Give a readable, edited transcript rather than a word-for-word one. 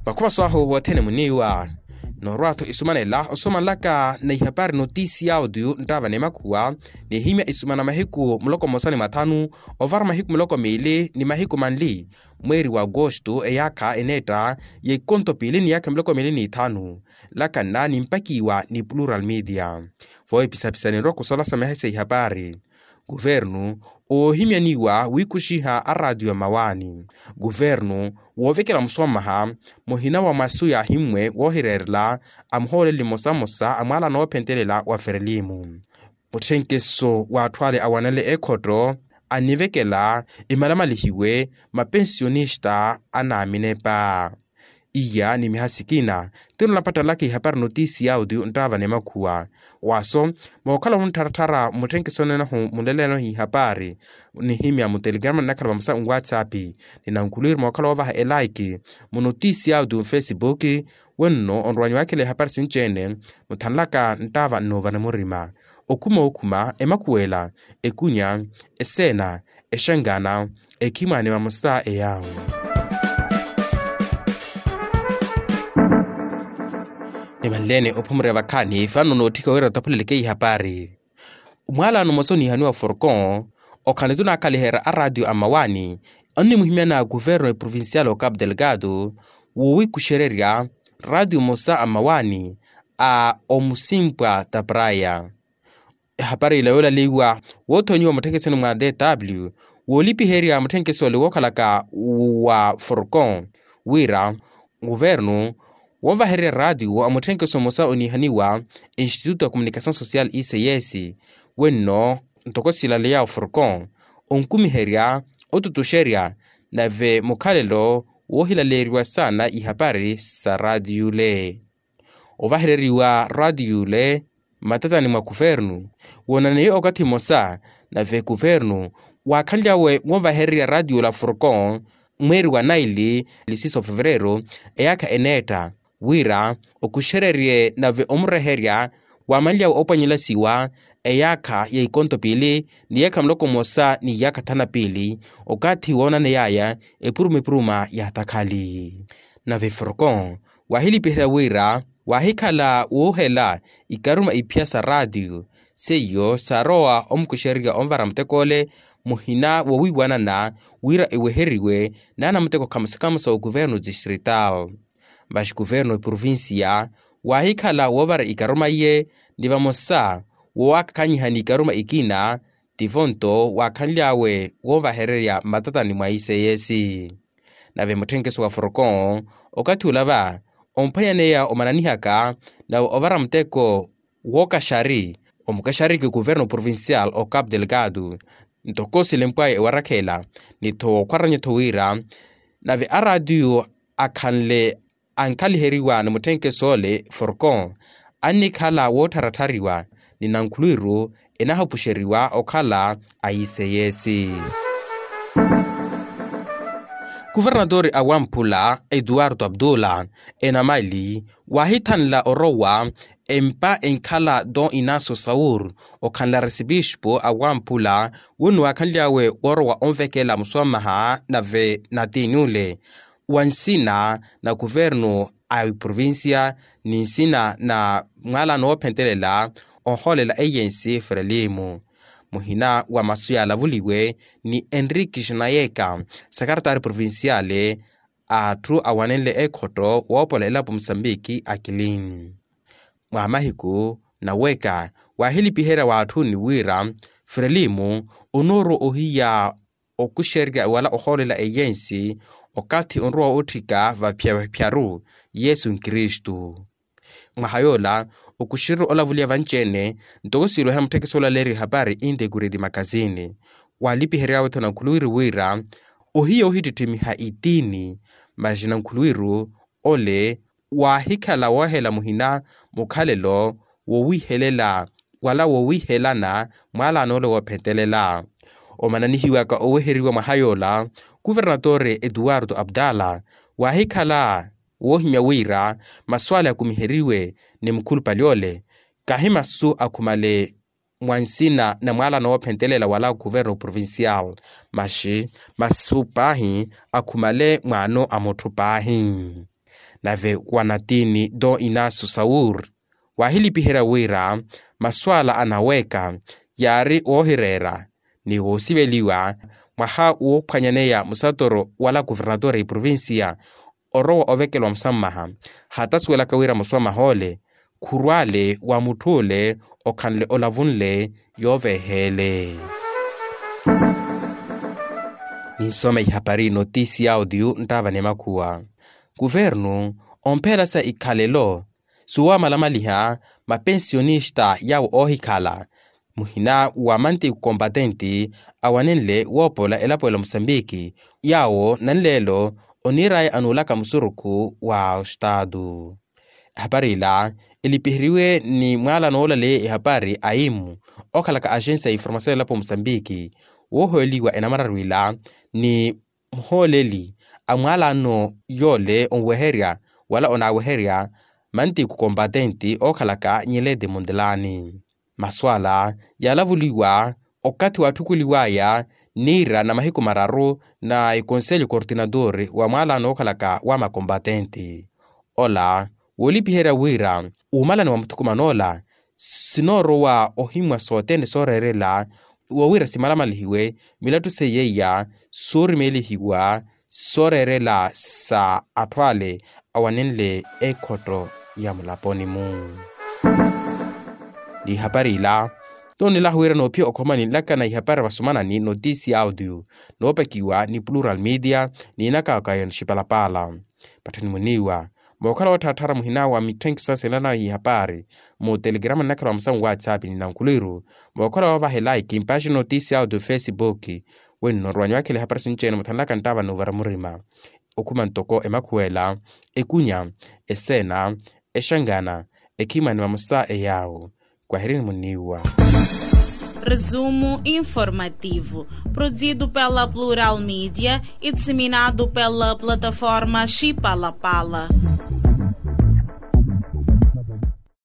Bakuma swaho watene muniwa Norwato isumanela osomalaka na ihabari notisi audio ndava ne makua ni himya isumana mahiku muloko mosani matanu ovara mahiku muloko mili ni mahiku manli mweri wa agosto eyaka eneta ye konto pili ni yaka muloko mili ni tanu laka na ni mpakiwa ni Plural Media foi pisapisa ni roko sola samehese ihabari Guvernu o himyaniwa wikushiha a radio mawani. Guvernu wovekela msomaha mohina wa masuya himwe wohirerla amhole limosa amwala no pentelela wa ferelimu. Muthenkeso wa twale awanele ekoto anivekela imalamalihiwe mapensionista anaminepa. Iya ni mihasikina tino lapata laki habari notisi audio ndava ne makua waso mwakala huntaratara muthenkeso na mulelelo hi habari ni himya mu Telegram na kala msa WhatsApp ni nankulir mwakala wava like mu notisi audio Facebook wenno onrwanyo wake le habari sinchene mutanlaka ndava nova na murima okuma emakuela ekunya esena eshangana ekimane mamusa eyao Malene opumre vakani fano notika wera tapuleleke habari. Umwala nomosoni hanua Forcon okanetuna akalihera a radio amawani ani muhimena governo provincial o Cabo Delgado wowi kushereria radio mosa amawani a omusimpa tabraya. Habari ilayola liwa wotonyo mutenkesoni mwa DW wolipi heria mutenkesoli wokalaka wa Forcon wira governo Wova here radio amuthenkeso mosa onihaniwa Instituto de Comunicação Social ICS wenno ntokosila leya Forcon onkumi heria otutusheria na ve mukalelo wohilaleriwa sana ihabari sa radio le ovahereriwa radio le matatani mwa guvernu wonane okati mosa na ve guvernu wakalyawe wova heria radio la Forcon mweri wa naili lisiso febrero eyaka eneta wira okushererie na ve omreheria wa malya opanyela siwa eyaka ye ikonto pili ni yaka mloko mosa ni yaka tana pili okati wona ne yaya epuruma ya takali na ve Forcon wahili pihra wira wahikala wohela ikaruma ipiasa radio seyo saroa omkusheria omvara mtekole muhina wowiwana na wira eweheriwe nana mteko kamsakamsa o governo distrital bash governo provincia wahikala wovara ikaruma ye nivamosa wakanyihani ikaruma ikina tivonto wakanyawe wovahereria matatani mwa ICS na ve muthenkeso wa Forcon okati ulava ompayaneya omananihaka na ovara mteko wokashari omukashari ke governo provincial o Cabo Delgado ntokosi lempwaye warakela nito kwaranye towira na ve radio akanle ankaliheriwa na muthenkeso le Forcon anikhala wotaratariwa ni nankuluiru enahapusheriwa okhala ICS. Guvernador awampula Eduardo Abdullah enamali wahitanla orowa empa enkala don inaso saur okanla resibishpo awampula wunu akanliawe orowa onvekela muswamaha na ve natinule wansina na governo a provincia ninsina na mwala no pentelela onholela agency frelimu muhina wa masuya lavuliwe ni Enrique Jinayeka secretary provinciale a tru awanele ekoto wopolela Mozambique akilin mwamahiku na weka wahili pihera watu ni wira frelimu onoro ohiya okusherga wala oholela agency okati onroa otika va piaru Yesu Kristu mahayola okushiru olavulia vanchene ntokosilo ha mtekesola leri habari inde guredi makazini walipi heria wetu na nkuluiru wira ohiyo hititimi haitini majina nkuluiru ole wahikala wahela muhina mukhalelo wowihelela wala wowihelana mwala anole wapentelela omananihiwaka oweheriwa mahayola Guvernador Eduardo Abdallah wahikala wohimya wira maswala ya kumiheriwe ni mkulu paliole kahima su akumale mwansina na mwala na wapentelela wala governo provincial mashi masupahi akumale mwano amotupahi nave wanatini do Inasu Saur wahili pihera wira maswala anaweka yari ohirera ni osibeliwa maha uokanyaneya musatoro wala guvernadora provincia orowa ovekelwa msamaha hata suela kawira muswama hole kurwale wa mutule okanle olavunle yovehele. Nisome ihapari notisi audio ntava nemakuwa. Guvernu ompera sa ikalelo suwa malamaliha mapensionista yao ohikala muhina wa manti kombatenti awanenle wopola elapoela Mosambiki yao nanlelo onirai anulaka musuruku wa estado. Habari la ilipihiriwe ni mwala noola le habari aimu okalaka agensia informação lapo Mosambiki wohoeliwa enamararwila ni mholeli amwala no yole onweheria wala onaweheria manti kukombatenti okalaka nyelede mondelani. Maswala yalavuliwa okati watukuliwaya nira na mahiko mararu na Conselho Coordenador wa mwala no okalaka wa makombatenti. Ola wolipihera wira umalani wa mtukumanola sinoro wa ohimwa sotene sorerela wawira simalamalihiwe milatu seyeya sori melihiwa sorerela sa atwale awanenle ekoto ya mulaponi mu. Di habari la toni la huira no pio okomani laka na ihapara wasumana ni notisi audio no pekiwa ni Plural Media ni nakakayon shipalapala patani muniwa mwakala watatara muhina wa mitenki sasa ilana hii habari mo telegrama nakala wa msangu WhatsApp ni nankuliru mwakala wavahe like impashi notisi audio Facebook weni norwanyo wake le habari sinchene mutanlaka ntava novara murima okuma ntoko emakuela ekunya esena eshangana ekima ni mamusa eyao kwa herini muniwa. Resumo informativo, produzido pela Plural Media e disseminado pela plataforma Chipalapala.